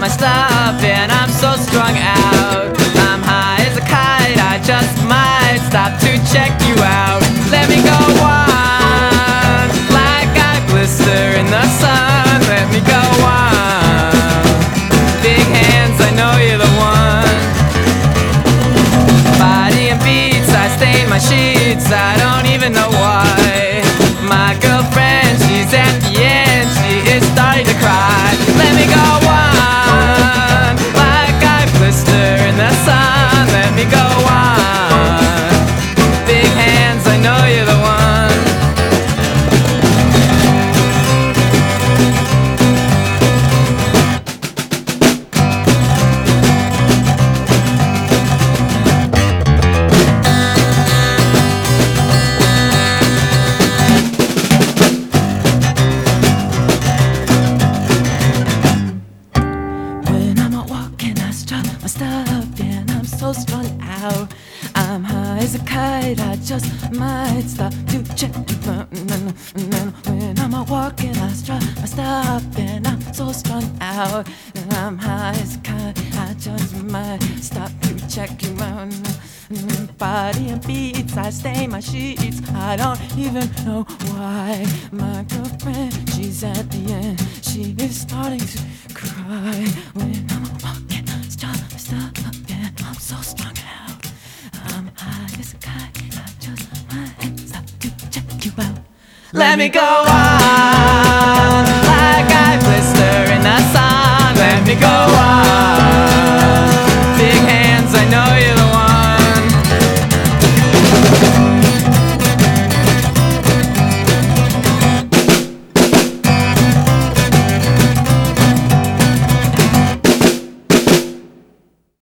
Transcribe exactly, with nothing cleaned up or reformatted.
my stuff and I'm so strung out. I'm high as a kite, I just might stop to check you out. Let me go on, like I blister in the sun. Let me go on, big hands, I know you're the one. Body and beats, I stain my sheets, I don't even know why. My girlfriend, she's at the end, she is starting to cry. Let me go on, like I blister in the sun. Let me go on, big hands, I know you're the one. My stuff and I'm so strung out. I'm high as a kite, I just might stop to check you out. When I'm out walking, I strut my stuff and I'm so strung out. And I'm high as a kite, I just might stop to check you out. Body and beats, I stain my sheets, I don't even know why. My girlfriend, she's at the end, she is starting to cry. When I'm out walking, stop, stop, and I'm so strung out. I'm high as a kite, I just might stop to check you out. Let me go on.